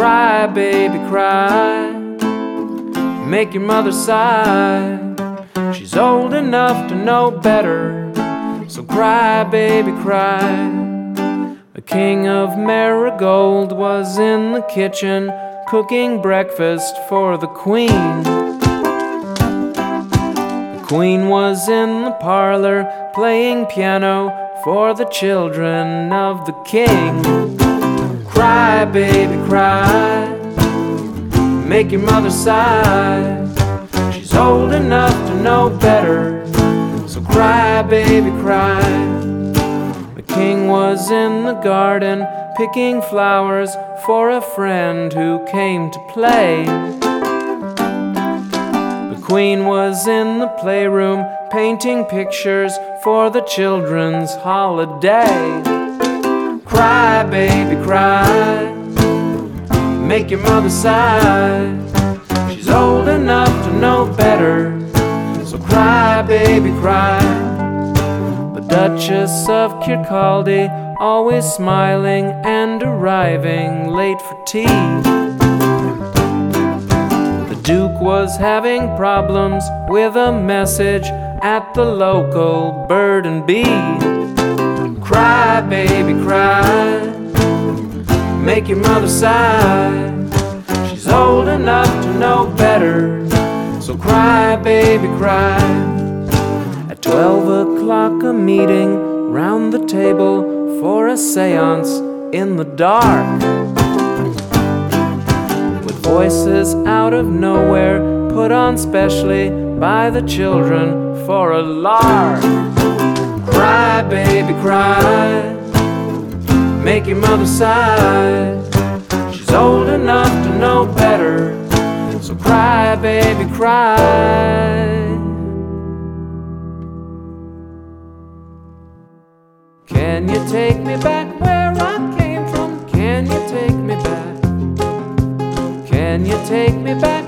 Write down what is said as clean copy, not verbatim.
cry, baby, cry. Make your mother sigh. She's old enough to know better, so cry, baby, cry. The king of Marigold was in the kitchen cooking breakfast for the queen. The queen was in the parlor playing piano for the children of the king. Cry, baby, cry. Make your mother sigh. She's old enough to know better, so cry, baby, cry. The king was in the garden picking flowers for a friend who came to play. The queen was in the playroom painting pictures for the children's holiday. Cry, baby, cry. Make your mother sigh. She's old enough to know better, so cry, baby, cry. The Duchess of Kirkcaldy, always smiling and arriving late for tea. The Duke was having problems with a message at the local bird and bee. Cry, baby, cry. Make your mother sigh. She's old enough to know better, so cry, baby, cry. At 12 o'clock a meeting round the table for a seance in the dark, with voices out of nowhere put on specially by the children for a lark. Cry, baby, cry. Make your mother sigh. She's old enough to know better, so cry, baby, cry. Can you take me back where I came from? Can you take me back? Can you take me back